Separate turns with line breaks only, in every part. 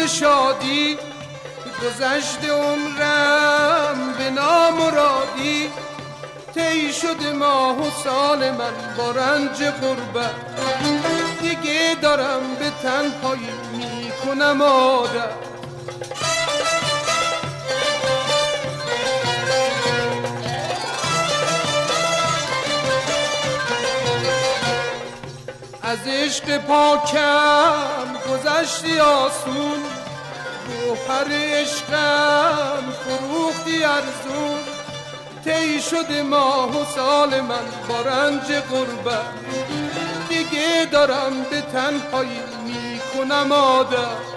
سرود شادی گذشت عمرم به نامرادی طی شد ماه و سال من با رنج غربت دیگه دارم به تنهایی میکنم عادت از عشق پاکم گذشتی آسون گوهر عشقم فروختی ارزون طی شد ماه و سال من با رنج غربت دیگه دارم به تنهایی میکنم عادت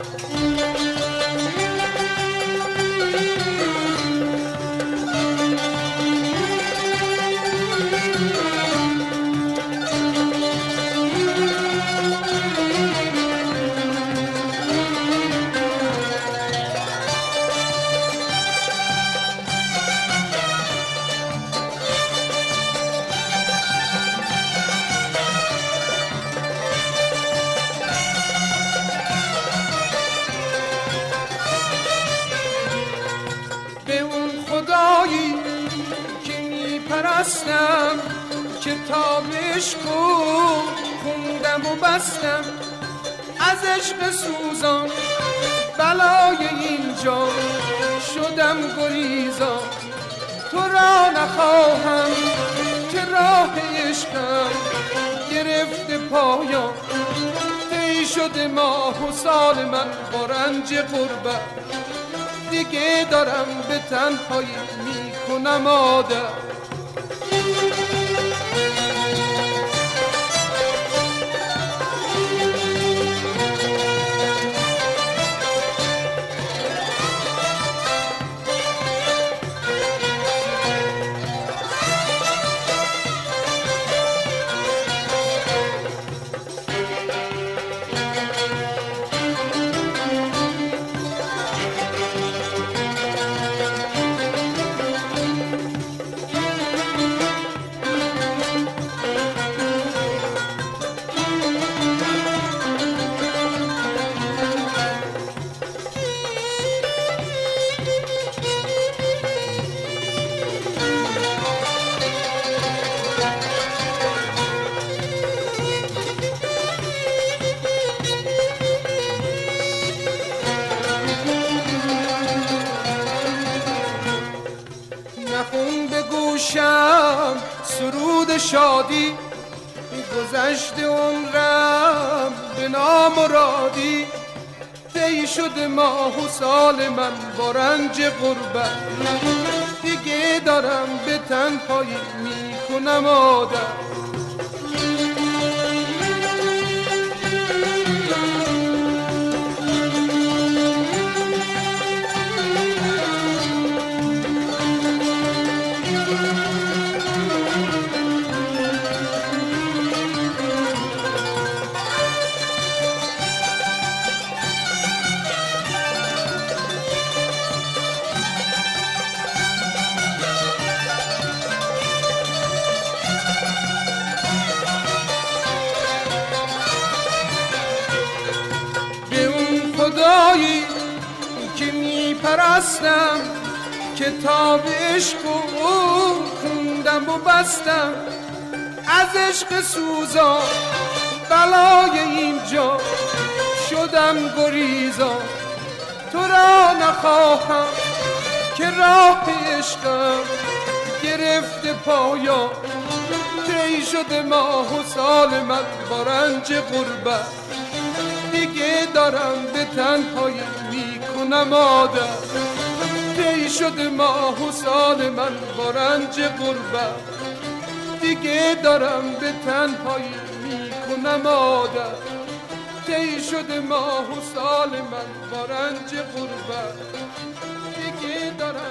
پرستم کتابش خوندم و بستم از عشق سوزان بلای اینجا شدم گریزان تو را نخواهم که راه عشقم گرفته پایان طی شد ماه و سال من با رنج غربت دیگه دارم به تنهایی میکنم عادت نخون به گوشم سرود شادی گذشت عمرم به نامرادی طی شد ماه و سال من با رنج غربت دیگه دارم به تنهایی میکنم عادت خدایی که میپرستم کتاب عشق خوندم و بستم از عشق سوزان بلای اینجا شدم گریزان تو را نخواهم که راه عشقم گرفته پایان طی شد ماه و سال من با رنج غربت دیگه دارم به تنهایی میکنم عادت طی شد ماه و سال من با رنج غربت دیگه دارم به تنهایی میکنم عادت طی شد ماه و سال من با رنج غربت دیگه دارم